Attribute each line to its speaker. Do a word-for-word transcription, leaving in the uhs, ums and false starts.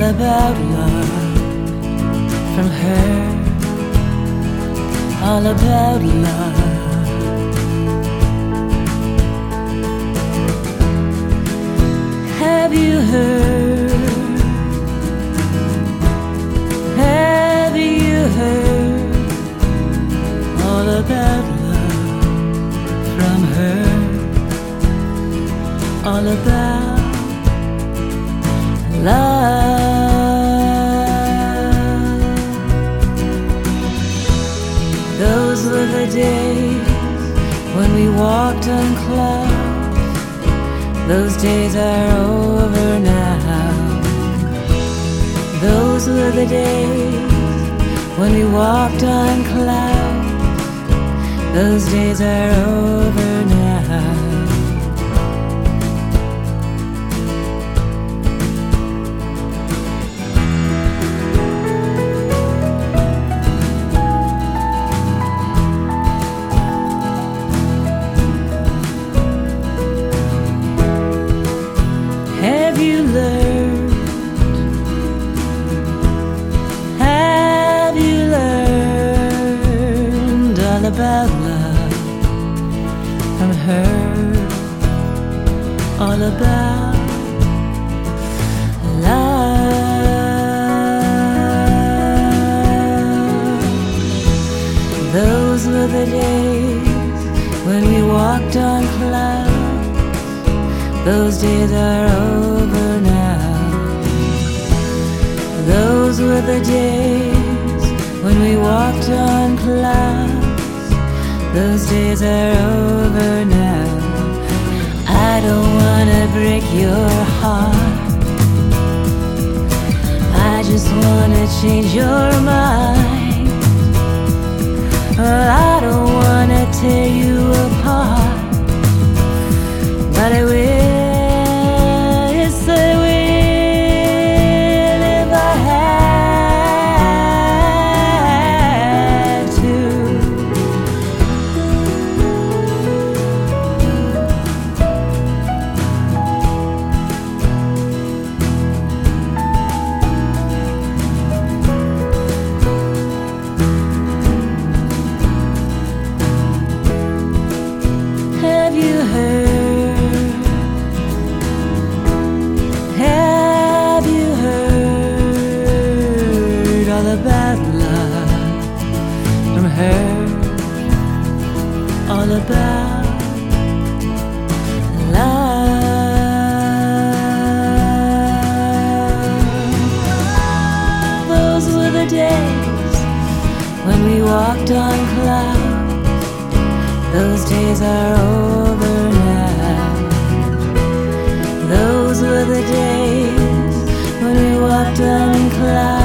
Speaker 1: about love from her, all about love. Have you heard, have you heard all about love from her, all about love? Those were the days when we walked on clouds. Those days are over now. Those were the days when we walked on clouds. Those days are over now. Have you learned, have you learned all about love from her, all about love? Those were the days when we walked on clouds. Those days are over now. Those were the days when we walked on clouds. Those days are over now. I don't wanna break your heart, I just wanna change your mind. I don't wanna tear you apart, but I will. Have you heard, have you heard all about love from her, all about love? Those were the days when we walked on clouds. Those days are over now. Those were the days when we walked on clouds.